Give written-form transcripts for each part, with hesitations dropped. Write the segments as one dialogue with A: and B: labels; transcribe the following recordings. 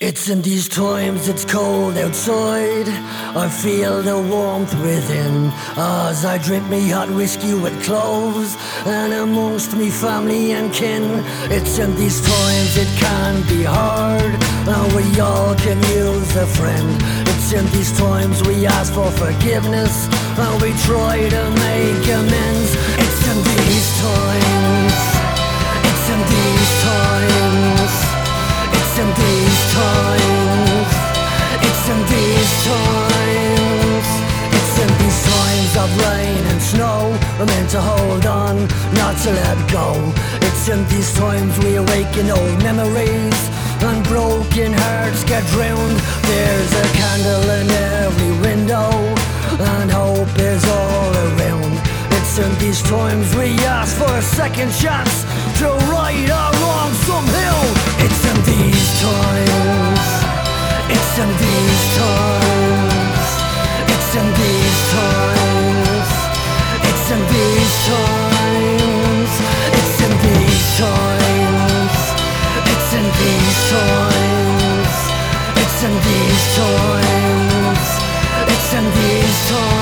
A: It's in these times it's cold outside, I feel the warmth within, as I drink me hot whiskey with cloves, and amongst me family and kin. It's in these times it can be hard, and we all can use a friend. It's in these times we ask for forgiveness, and we try to make amends. It's in these times, it's in these times, it's in these times, it's in these times, it's in these times of rain and snow, we're meant to hold on, not to let go. It's in these times we awaken old memories, and broken hearts get drowned. There's a candle in every window, and hope is all around. It's in these times we ask for a second chance to right our wrongs somehow. It's in these times, it's in these times, it's in these times, it's in these times, it's in these times, it's in these times, it's in these times, it's in these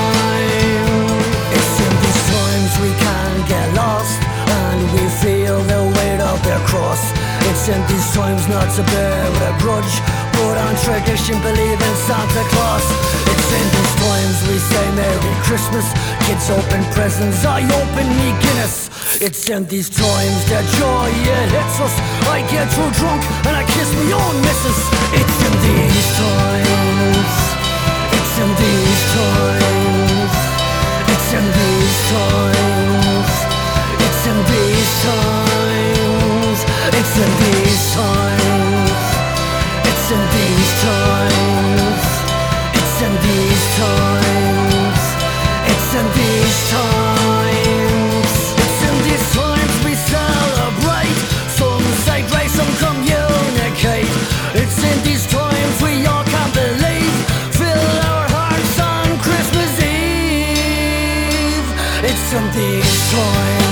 A: times. It's in these times we can get lost, and we feel the weight of their cross. It's in these times not to bear with a grudge, but on tradition believe in Santa Claus. It's in these times we say Merry Christmas, kids open presents, I open me Guinness. It's in these times that joy it hits us, I get too drunk and I kiss me own missus. It's in these times, it's in these times, it's in these times, it's in these times, it's in these times, it's in these times, it's in these times, it's in these times, it's in these times we celebrate. Some say grace, some communicate. It's in these times we all can't believe, fill our hearts on Christmas Eve. It's in these times.